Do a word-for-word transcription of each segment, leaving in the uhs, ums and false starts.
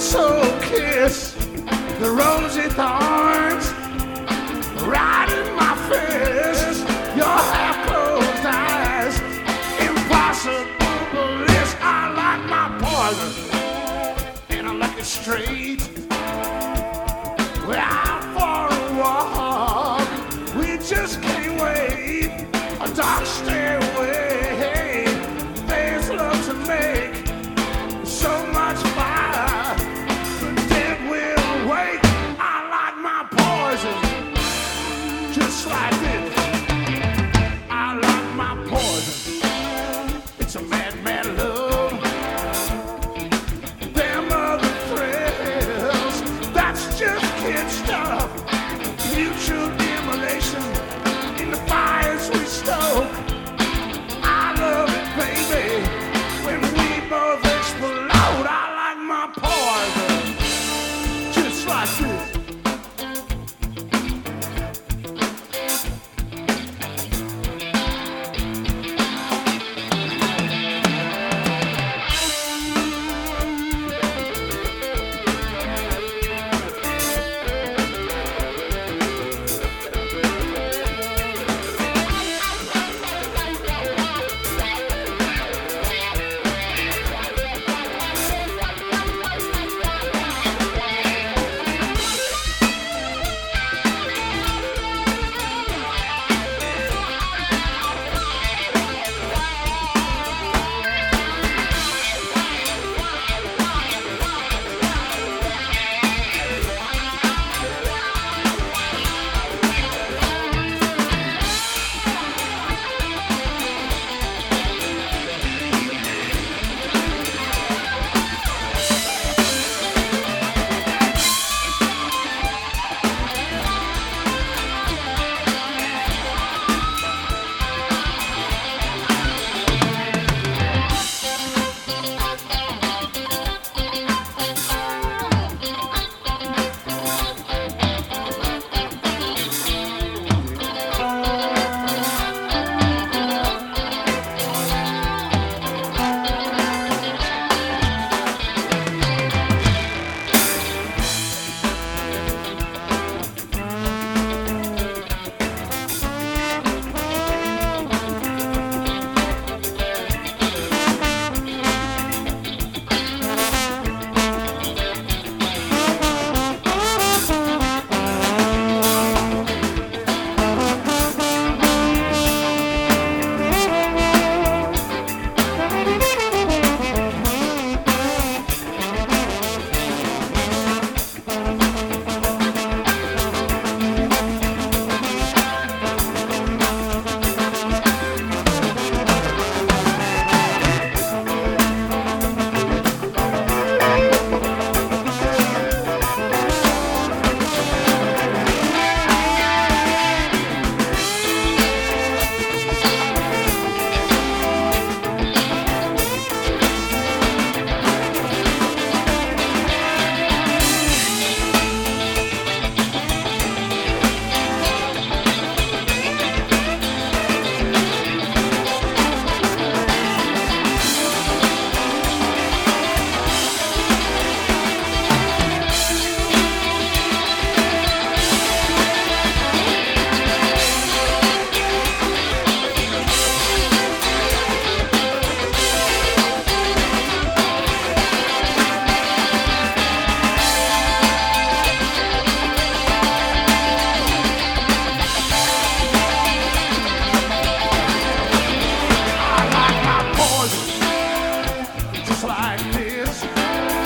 soul kiss, the rosy thorns right in my face, your half-closed eyes, impossible bliss. I like my poison, and I like it straight. We're out for a walk, we just can't wait. A dark stairway, there's love to make. So much fire, the dead will wake. I like my poison, just like this. I like my poison. It's a mad, mad love. Them other thrills, that's just kid stuff. Mutual immolation in the fires we stoke. I love it, baby, when we both explode. I like my poison, just like this.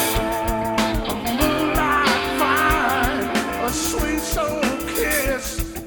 A sweet soul kiss,